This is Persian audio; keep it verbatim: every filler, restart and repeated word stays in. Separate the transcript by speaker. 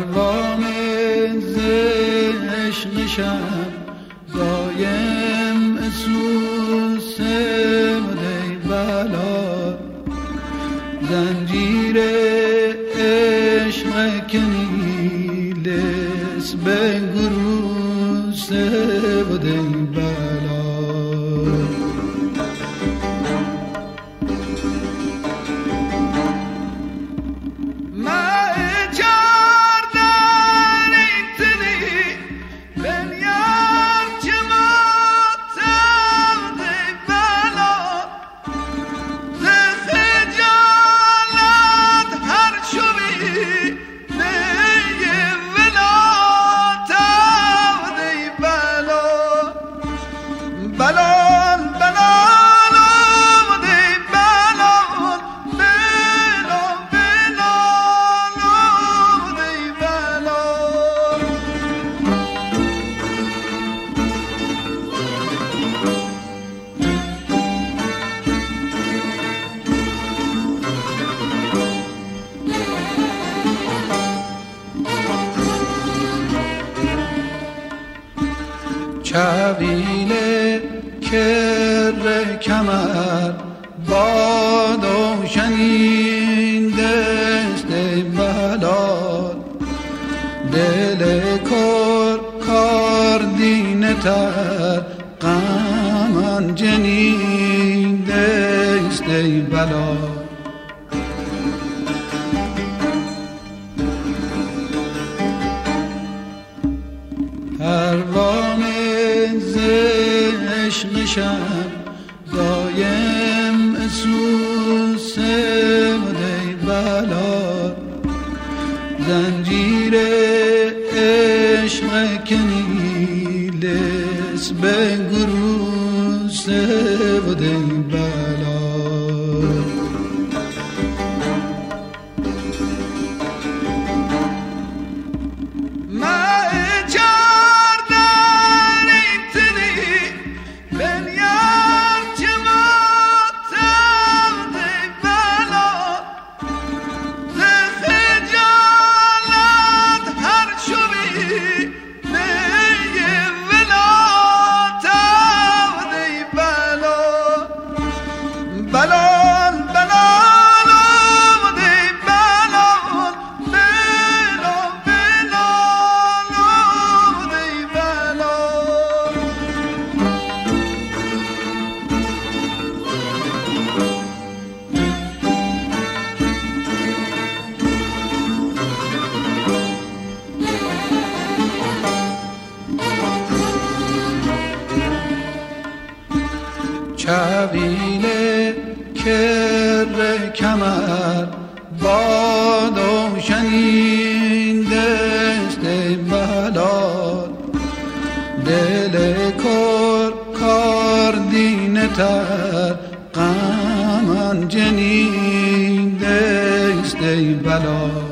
Speaker 1: پروانه ز عشق شب دایم اسوسه و دی بلا زنجیر عشق کنیلس به گروسه و دی بلا چویل کر کمر باد و شنین دست بلال دل کر کار دین تر غمان جنین دست بلال پروانه ز عشق شب دایم اسوسه و دی بلا زنجیر عشق کنیلس به گروسه و دی بلا چویل کر کمر باد و شنین دست بلال دل کر کار دین تر غمان جنین دست بلال